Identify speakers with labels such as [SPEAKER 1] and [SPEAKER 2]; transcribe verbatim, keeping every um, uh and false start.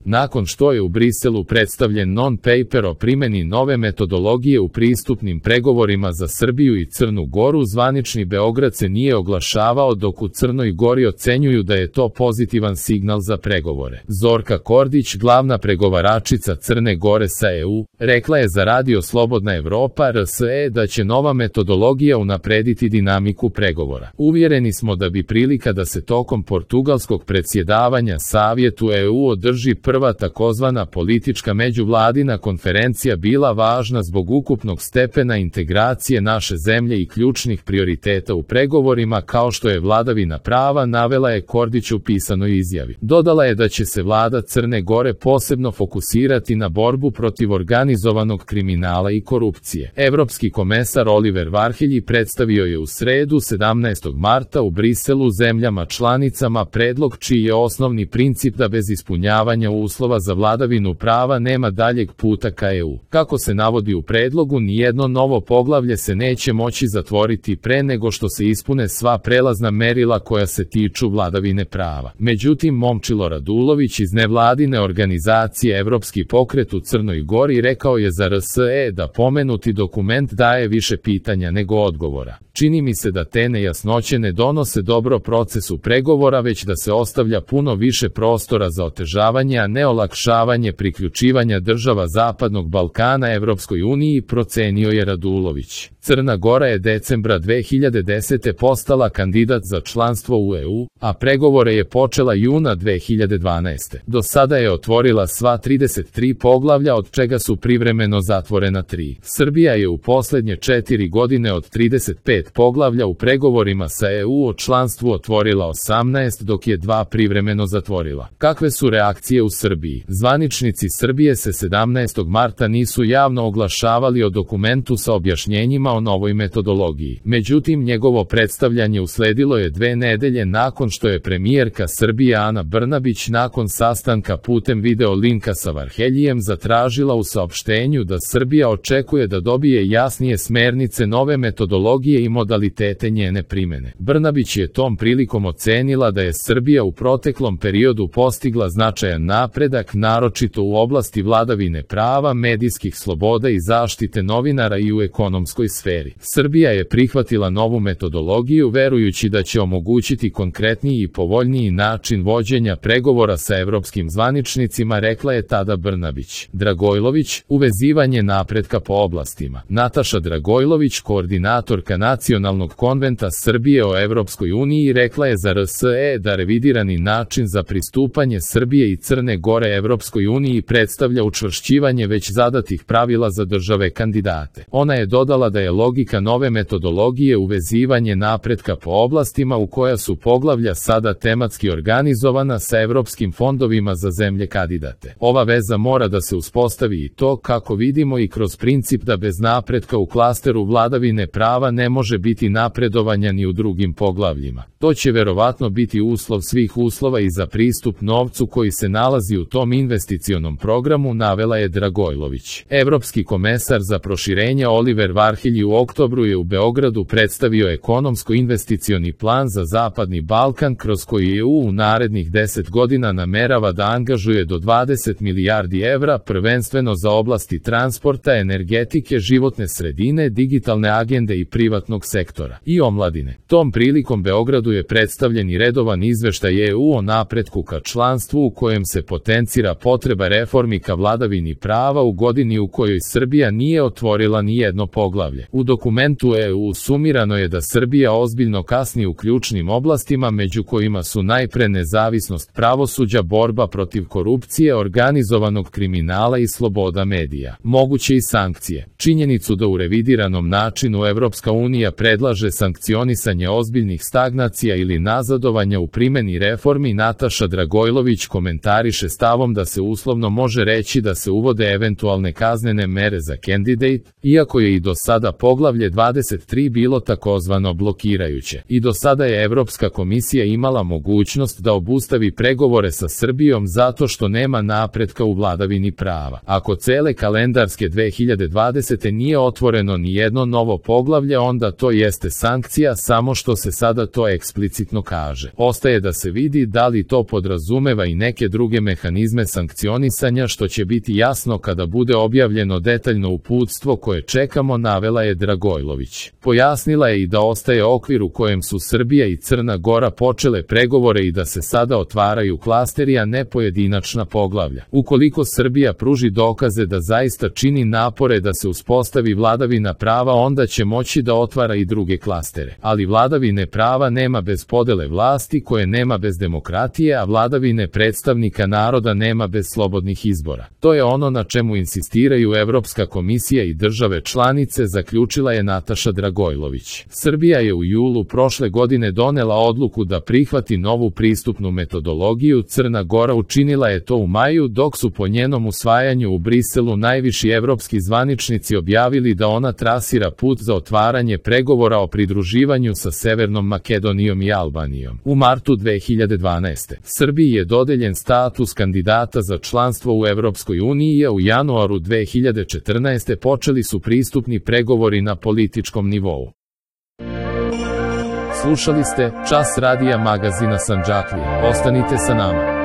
[SPEAKER 1] Nakon što je u Briselu predstavljen non-paper o primjeni nove metodologije u pristupnim pregovorima za Srbiju i Crnu Goru, zvanični Beograd se nije oglašavao, dok u Crnoj Gori ocenjuju da je to pozitivan signal za pregovore. Zorka Kordić, glavna pregovaračica Crne Gore sa E U, rekla je za radio Slobodna Evropa R S E da će nova metodologija unaprediti dinamiku pregovora. Uvjereni smo da bi prilika da se tokom portugalskog predsjedavanja Savjetu E U održi prva takozvana politička međuvladina konferencija bila važna zbog ukupnog stepena integracije naše zemlje i ključnih prioriteta u pregovorima kao što je vladavina prava, navela je Kordić u pisanoj izjavi. Dodala je da će se vlada Crne Gore posebno fokusirati na borbu protiv organizovanog kriminala i korupcije. Evropski komesar Oliver Varhelyi predstavio je u sredu sedamnaestog marta u Briselu zemljama članicama predlog čiji je osnovni princip da bez ispunjavanja uslova za vladavinu prava nema daljeg puta ka E U. Kako se navodi u predlogu, nijedno novo poglavlje se neće moći zatvoriti pre nego što se ispune sva prelazna merila koja se tiču vladavine prava. Međutim, Momčilo Radulović iz nevladine organizacije Evropski pokret u Crnoj Gori rekao je za R S E da pomenuti dokument daje više pitanja nego odgovora. Čini mi se da te nejasnoće ne donose dobro procesu pregovora, već da se ostavlja puno više prostora za otežavanje, a ne olakšavanje priključivanja država Zapadnog Balkana Evropskoj uniji, procenio je Radulović. Crna Gora je decembra dve hiljade desete postala kandidat za članstvo u E U, a pregovore je počela juna dve hiljade dvanaeste. Do sada je otvorila sva trideset tri poglavlja, od čega su privremeno zatvorena tri. Srbija je u posljednje četiri godine od trideset pet poglavlja u pregovorima sa E U o članstvu otvorila osamnaest, dok je dva privremeno zatvorila. Kakve su reakcije u Srbiji? Zvaničnici Srbije se sedamnaestog marta nisu javno oglašavali o dokumentu sa objašnjenjima o novoj metodologiji. Međutim, njegovo predstavljanje usledilo je dve nedelje nakon što je premijerka Srbije Ana Brnabić nakon sastanka putem video linka sa Varhelyijem zatražila u saopštenju da Srbija očekuje da dobije jasnije smernice nove metodologije i modalitete njene primjene. Brnabić je tom prilikom ocenila da je Srbija u proteklom periodu postigla značajan napredak, naročito u oblasti vladavine prava, medijskih sloboda i zaštite novinara i u ekonomskoj sferi. Srbija je prihvatila novu metodologiju verujući da će omogućiti konkretniji i povoljniji način vođenja pregovora sa evropskim zvaničnicima, rekla je tada Brnabić. Dragojlović, uvezivanje napretka po oblastima. Nataša Dragojlović, koordinatorka Nacionalnog konventa Srbije o Evropskoj uniji, rekla je za R S E da revidirani način za pristupanje Srbije i Crne Gore Evropskoj uniji predstavlja učvršćivanje već zadatih pravila za države kandidate. Ona je dodala da je logika nove metodologije uvezivanje napretka po oblastima u koja su poglavlja sada tematski organizovana sa evropskim fondovima za zemlje kandidate. Ova veza mora da se uspostavi i to, kako vidimo, i kroz princip da bez napretka u klasteru vladavine prava ne može biti napredovanja ni u drugim poglavljima. To će verovatno biti uslov svih uslova i za pristup novcu koji se nalazi u tom investicionom programu, navela je Dragojlović. Evropski komesar za proširenje Oliver Varhelyi u oktobru je u Beogradu predstavio ekonomsko-investicioni plan za Zapadni Balkan, kroz koji E U u narednih deset godina namerava da angažuje do dvadeset milijardi evra, prvenstveno za oblasti transporta, energetike, životne sredine, digitalne agende i privatnog sektora i omladine. Tom prilikom Beogradu je predstavljen i redovan izveštaj E U o napretku ka članstvu, u kojem se potencira potreba reformi ka vladavini prava u godini u kojoj Srbija nije otvorila ni jedno poglavlje. U dokumentu E U sumirano je da Srbija ozbiljno kasni u ključnim oblastima, među kojima su najpre nezavisnost pravosuđa, borba protiv korupcije, organizovanog kriminala i sloboda medija. Moguće i sankcije. Činjenicu da u revidiranom načinu Evropska unija predlaže sankcionisanje ozbiljnih stagnacija ili nazadovanja u primjeni reformi, Nataša Dragojlović komentariše stavom da se uslovno može reći da se uvode eventualne kaznene mere za candidate, iako je i do sada poglavlje dvadeset tri bilo takozvano blokirajuće. I do sada je Evropska komisija imala mogućnost da obustavi pregovore sa Srbijom zato što nema napretka u vladavini prava. Ako cele kalendarske dve hiljade dvadesete dvadesete nije otvoreno ni jedno novo poglavlje, onda to jeste sankcija, samo što se sada to eksplicitno kaže. Ostaje da se vidi da li to podrazumeva i neke druge mehanizme sankcionisanja, što će biti jasno kada bude objavljeno detaljno uputstvo koje čekamo, navela je Dragojlović. Pojasnila je i da ostaje okvir u kojem su Srbija i Crna Gora počele pregovore i da se sada otvaraju klasteri, a ne pojedinačna poglavlja. Ukoliko Srbija pruži dokaze da zaista čini napore da se uspostavi vladavina prava, onda će moći da otvara i druge klastere. Ali vladavine prava nema bez podele vlasti, koje nema bez demokratije, a vladavine predstavnika naroda nema bez slobodnih izbora. To je ono na čemu insistiraju Evropska komisija i države članice, zaključila je Nataša Dragojlović. Srbija je u julu prošle godine donela odluku da prihvati novu pristupnu metodologiju, Crna Gora učinila je to u maju, dok su po njenom usvajanju u Briselu najviši evropski zvaničnici objavili da ona trasira put za otvaranje pregovora o pridruživanju sa Severnom Makedonijom i Albanijom. U martu dve hiljade dvanaeste. Srbiji je dodeljen status kandidata za članstvo u Evropskoj uniji, a u januaru dve hiljade četrnaeste. počeli su pristupni pregovori na političkom nivou. Slušali ste Čas radija magazina Sandžaklija. Ostanite sa nama.